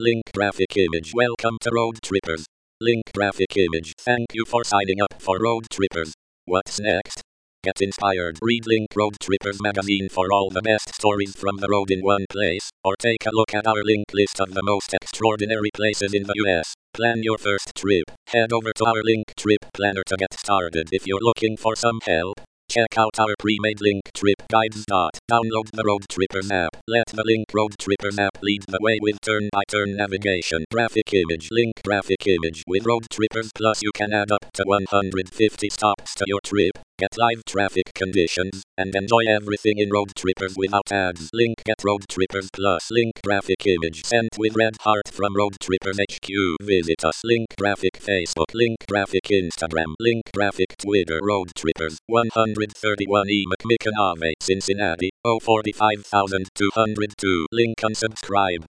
Link graphic image. Welcome to Road Trippers. Link graphic image. Thank you for signing up for Road Trippers. What's next? Get inspired. Read Link Road Trippers magazine for all the best stories from the road in one place, or take a look at our link list of the most extraordinary places in the US. Plan your first trip. Head over to our Link Trip Planner to get started. If you're looking for some help, check out our pre-made Link Trip guides. Download the Road Trippers app. Let the Link Road Trippers app lead the way with turn-by-turn navigation. Graphic image. Link graphic image. With Road Trippers Plus you can add up to 150 stops to your trip, get live traffic conditions, and enjoy everything in Road Trippers without ads. Link Get Road Trippers Plus. Link graphic image sent with red heart from Road Trippers HQ. Visit us. Link graphic Facebook. Link graphic Instagram. Link graphic Twitter. Road Trippers 131 E. McMicken Ave, Cincinnati 045,202. Link unsubscribe.